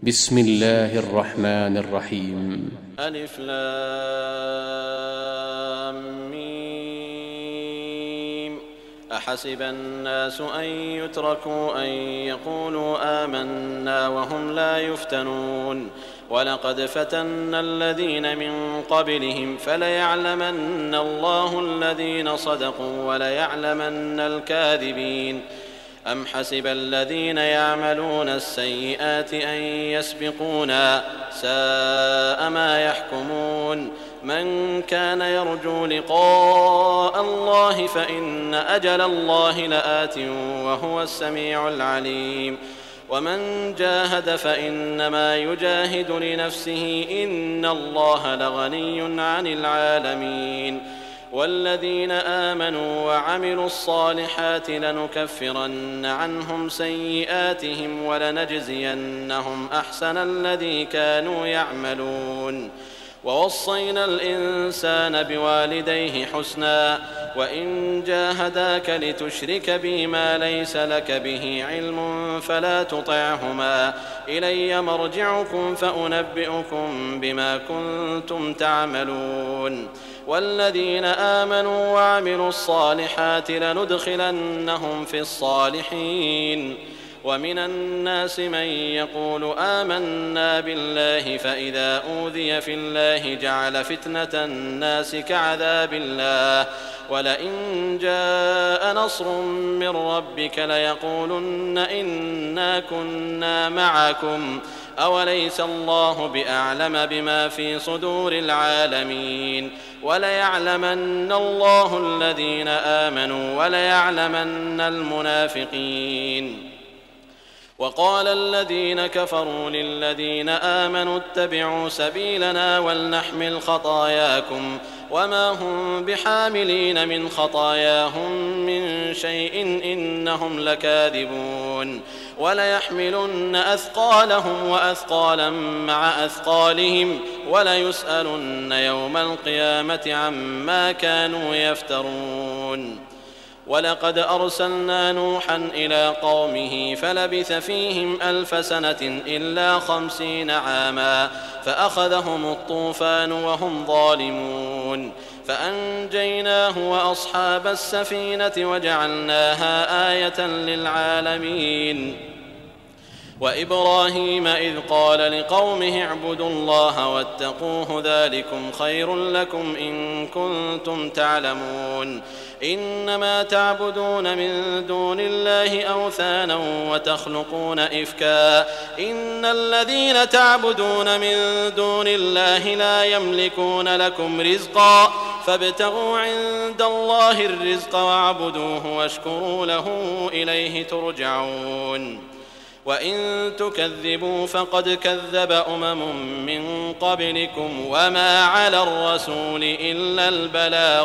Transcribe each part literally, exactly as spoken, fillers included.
بسم الله الرحمن الرحيم. ألف لام ميم. أحسب الناس أن يتركوا أن يقولوا آمنا وهم لا يفتنون ولقد فتنا الذين من قبلهم فليعلمن الله الذين صدقوا وليعلمن الكاذبين. أم حسب الذين يعملون السيئات أن يسبقونا ساء ما يحكمون. من كان يرجو لقاء الله فإن أجل الله لآت وهو السميع العليم. ومن جاهد فإنما يجاهد لنفسه إن الله لغني عن العالمين. والذين آمنوا وعملوا الصالحات لنكفرن عنهم سيئاتهم ولنجزينهم أحسن الذي كانوا يعملون. ووصينا الإنسان بوالديه حسنا وإن جاهداك لتشرك بي ما ليس لك به علم فلا تطعهما إلي مرجعكم فأنبئكم بما كنتم تعملون. والذين آمنوا وعملوا الصالحات لندخلنهم في الصالحين. ومن الناس من يقول آمنا بالله فإذا أوذي في الله جعل فتنة الناس كعذاب الله ولئن جاء نصر من ربك ليقولن إنا كنا معكم أوليس الله بأعلم بما في صدور العالمين. وليعلمن الله الذين آمنوا وليعلمن المنافقين. وقال الذين كفروا للذين آمنوا اتبعوا سبيلنا ولنحمل خطاياكم وما هم بحاملين من خطاياهم من شيء إنهم لكاذبون. وليحملن أثقالهم وأثقالا مع أثقالهم وليسألن يوم القيامة عما كانوا يفترون. ولقد أرسلنا نوحا إلى قومه فلبث فيهم ألف سنة إلا خمسين عاما فأخذهم الطوفان وهم ظالمون فأنجيناه وأصحاب السفينة وجعلناها آية للعالمين. وإبراهيم إذ قال لقومه اعبدوا الله واتقوه ذلكم خير لكم إن كنتم تعلمون. إنما تعبدون من دون الله أوثانا وتخلقون إفكا إن الذين تعبدون من دون الله لا يملكون لكم رزقا فابتغوا عند الله الرزق واعبدوه واشكروا له إليه ترجعون. وإن تكذبوا فقد كذب أمم من قبلكم وما على الرسول إلا البلاغ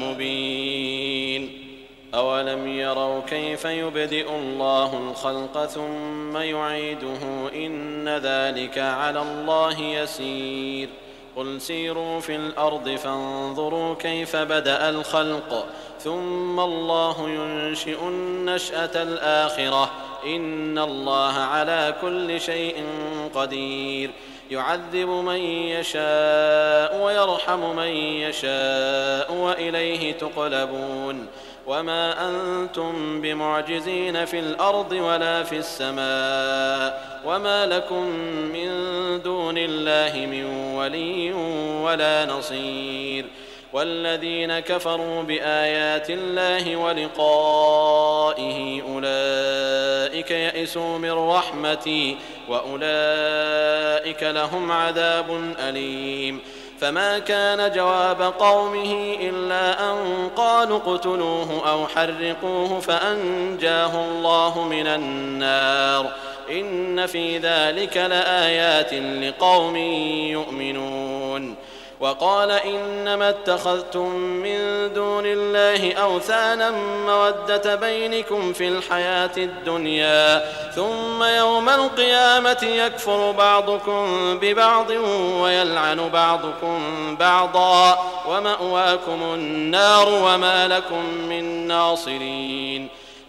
المبين. أولم يروا كيف يبدئ الله الخلق ثم يعيده إن ذلك على الله يسير. قل سيروا في الأرض فانظروا كيف بدأ الخلق ثم الله ينشئ النشأة الآخرة إن الله على كل شيء قدير. يعذب من يشاء ويرحم من يشاء وإليه تقلبون. وما أنتم بمعجزين في الأرض ولا في السماء وما لكم من دون الله من ولي ولا نصير. والذين كفروا بآيات الله ولقائه أولئك يئسوا من رحمتي وأولئك لهم عذاب أليم. فما كان جواب قومه إلا أن قالوا اقتلوه أو حرقوه فأنجاه الله من النار إن في ذلك لآيات لقوم يؤمنون. وقال إنما اتخذتم من دون الله أوثانا مودة بينكم في الحياة الدنيا ثم يوم القيامة يكفر بعضكم ببعض ويلعن بعضكم بعضا ومأواكم النار وما لكم من ناصرين.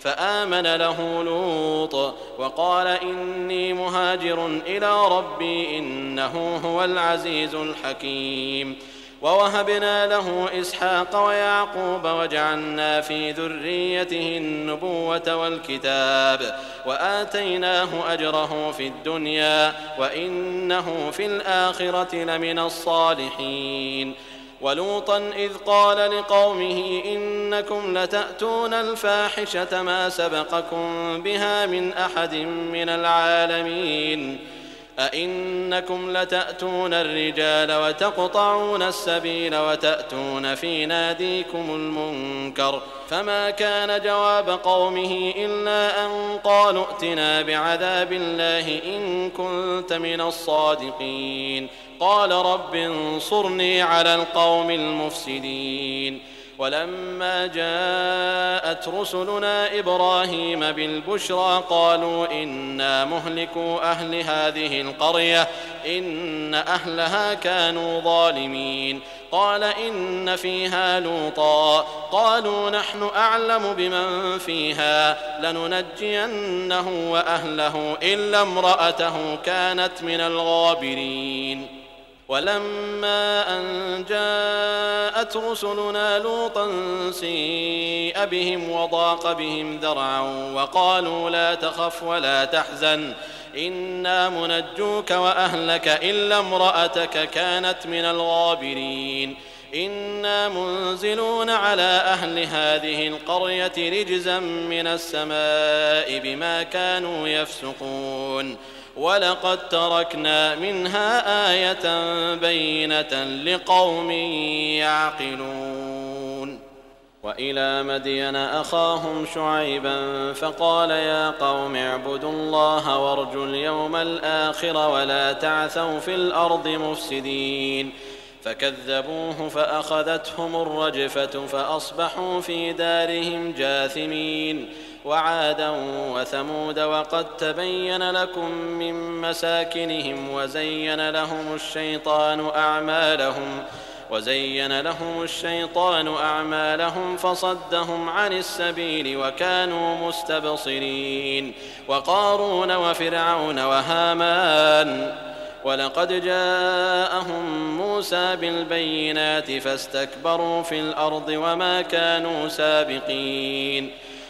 فآمن له لوط وقال إني مهاجر إلى ربي إنه هو العزيز الحكيم. ووهبنا له إسحاق ويعقوب وجعلنا في ذريته النبوة والكتاب وآتيناه أجره في الدنيا وإنه في الآخرة لمن الصالحين. ولوطا إذ قال لقومه إنكم لتأتون الفاحشة ما سبقكم بها من أحد من العالمين أئنكم لتأتون الرجال وتقطعون السبيل وتأتون في ناديكم المنكر فما كان جواب قومه إلا أن قالوا ائتنا بعذاب الله إن كنت من الصادقين قال رب انصرني على القوم المفسدين. ولما جاءت رسلنا إبراهيم بالبشرى قالوا إنا مهلكو أهل هذه القرية إن أهلها كانوا ظالمين قال إن فيها لوطا قالوا نحن أعلم بمن فيها لننجينه وأهله إلا امرأته كانت من الغابرين. ولما أن جاءت رسلنا لوطا سيء بهم وضاق بهم ذرعا وقالوا لا تخف ولا تحزن إنا منجوك وأهلك إلا امرأتك كانت من الغابرين إنا منزلون على أهل هذه القرية رجزا من السماء بما كانوا يفسقون ولقد تركنا منها آية بينة لقوم يعقلون. وإلى مدين أخاهم شعيبا فقال يا قوم اعبدوا الله وارجوا اليوم الآخر ولا تعثوا في الأرض مفسدين فكذبوه فأخذتهم الرجفة فأصبحوا في دارهم جاثمين. وعادا وثمود وقد تبين لكم من مساكنهم وزين لهم الشيطان أعمالهم وزين لهم الشيطان أعمالهم فصدهم عن السبيل وكانوا مستبصرين. وقارون وفرعون وهامان ولقد جاءهم موسى بالبينات فاستكبروا في الأرض وما كانوا سابقين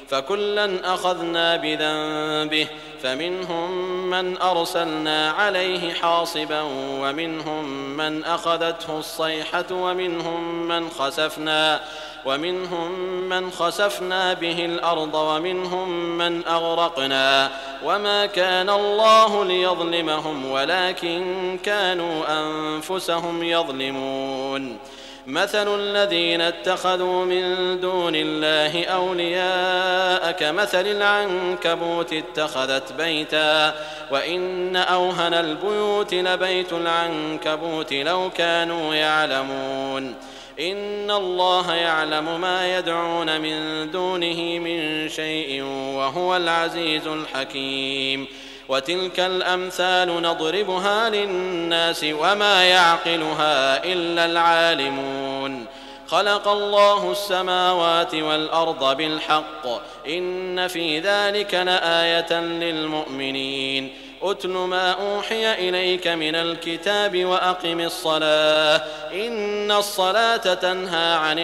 فكلا أخذنا بذنبه فمنهم من أرسلنا عليه حاصبا ومنهم من أخذته الصيحة ومنهم من خسفنا ومنهم من خسفنا به الأرض ومنهم من أغرقنا وما كان الله ليظلمهم ولكن كانوا أنفسهم يظلمون. مثل الذين اتخذوا من دون الله أولياء كمثل العنكبوت اتخذت بيتا وإن أوهن البيوت لبيت العنكبوت لو كانوا يعلمون. إن الله يعلم ما يدعون من دونه من شيء وهو العزيز الحكيم. وتلك الأمثال نضربها للناس وما يعقلها إلا العالمون. خلق الله السماوات والأرض بالحق إن في ذلك لآية للمؤمنين. أتل ما أوحي إليك من الكتاب وأقم الصلاة إن الصلاة تنهى عن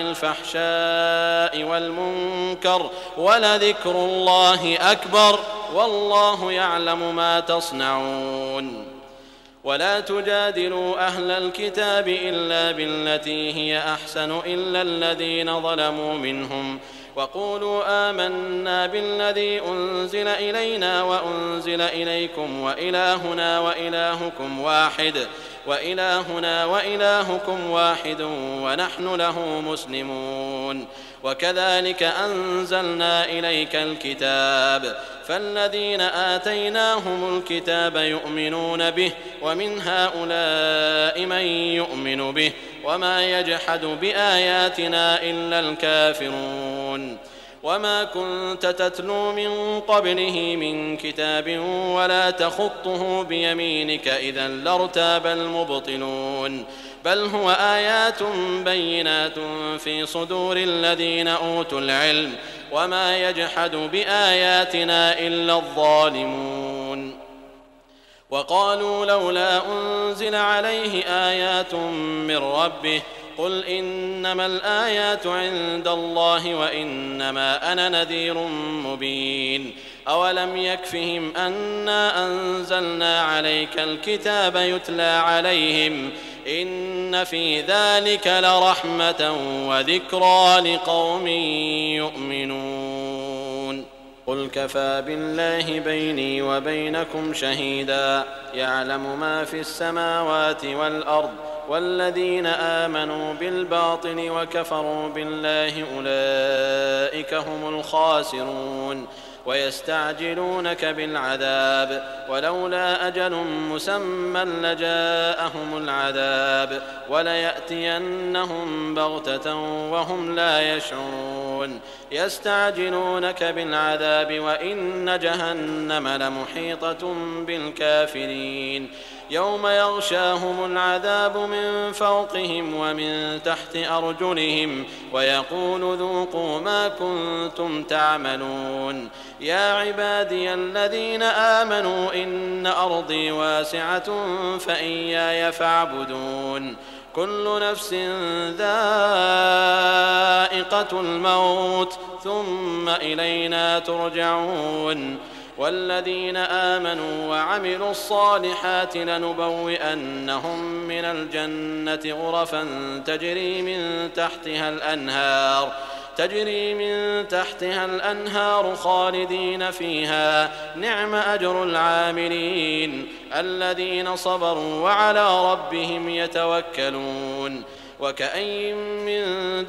الفحشاء والمنكر ولذكر الله أكبر والله يعلم ما تصنعون. ولا تجادلوا أهل الكتاب إلا بالتي هي أحسن إلا الذين ظلموا منهم وقولوا آمنا بالذي أنزل إلينا وأنزل إليكم وإلهنا وإلهكم واحد وإلهنا وإلهكم واحد ونحن له مسلمون. وكذلك أنزلنا إليك الكتاب فالذين آتيناهم الكتاب يؤمنون به ومن هؤلاء من يؤمن به وما يجحد بآياتنا إلا الكافرون. وما كنت تتلو من قبله من كتاب ولا تخطه بيمينك إذا لارتاب المبطلون بل هو آيات بينات في صدور الذين أوتوا العلم وما يجحد بآياتنا إلا الظالمون وقالوا لولا أنزل عليه آيات من ربه قل إنما الآيات عند الله وإنما أنا نذير مبين أولم يكفهم أنا أنزلنا عليك الكتاب يتلى عليهم إن في ذلك لرحمة وذكرى لقوم يؤمنون قل كفى بالله بيني وبينكم شهيدا يعلم ما في السماوات والأرض والذين آمنوا بالباطل وكفروا بالله أولئك هم الخاسرون ويستعجلونك بالعذاب ولولا أجل مسمى لجاءهم العذاب وليأتينهم بغتة وهم لا يشعرون يستعجلونك بالعذاب وإن جهنم لمحيطة بالكافرين يوم يغشاهم العذاب من فوقهم ومن تحت أرجلهم ويقول ذوقوا ما كنتم تعملون يا عبادي الذين آمنوا إن أرضي واسعة فإياي فاعبدون كل نفس ذائقة الموت ثم إلينا ترجعون والذين آمنوا وعملوا الصالحات لنبوئنهم من الجنة غرفا تجري من تحتها الأنهار تجري من تحتها الأنهار خالدين فيها نعم أجر العاملين الذين صبروا وعلى ربهم يتوكلون وكأين من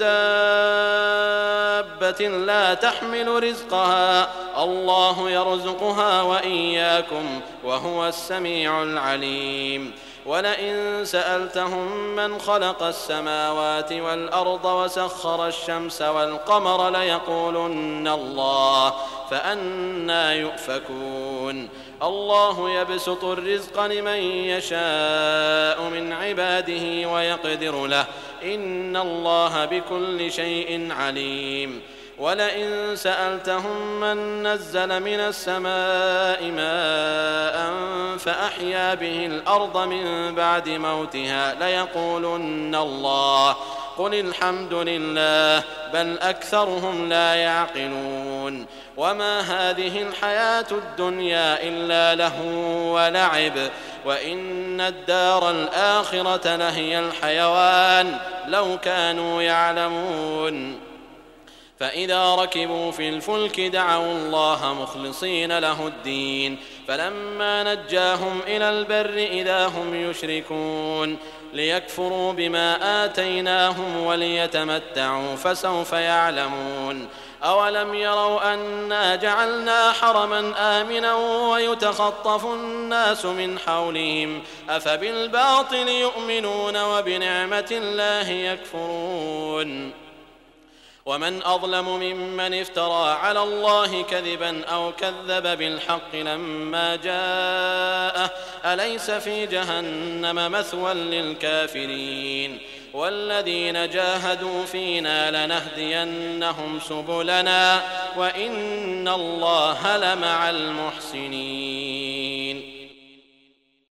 دابة لا تحمل رزقها الله يرزقها وإياكم وهو السميع العليم ولئن سألتهم من خلق السماوات والأرض وسخر الشمس والقمر ليقولن الله فأنى يؤفكون الله يبسط الرزق لمن يشاء من عباده ويقدر له إن الله بكل شيء عليم ولئن سألتهم من نزل من السماء ماء فأحيا به الأرض من بعد موتها ليقولن الله قل الحمد لله بل أكثرهم لا يعقلون وما هذه الحياة الدنيا إلا لهو ولعب وإن الدار الآخرة لهي الحيوان لو كانوا يعلمون فإذا ركبوا في الفلك دعوا الله مخلصين له الدين فلما نجاهم إلى البر إذا هم يشركون ليكفروا بما آتيناهم وليتمتعوا فسوف يعلمون أولم يروا أنا جعلنا حرما آمنا ويتخطف الناس من حولهم أفبالباطل يؤمنون وبنعمة الله يكفرون ومن أظلم ممن افترى على الله كذبا أو كذب بالحق لما جاءه أليس في جهنم مثوى للكافرين والذين جاهدوا فينا لنهدينهم سبلنا وإن الله لمع المحسنين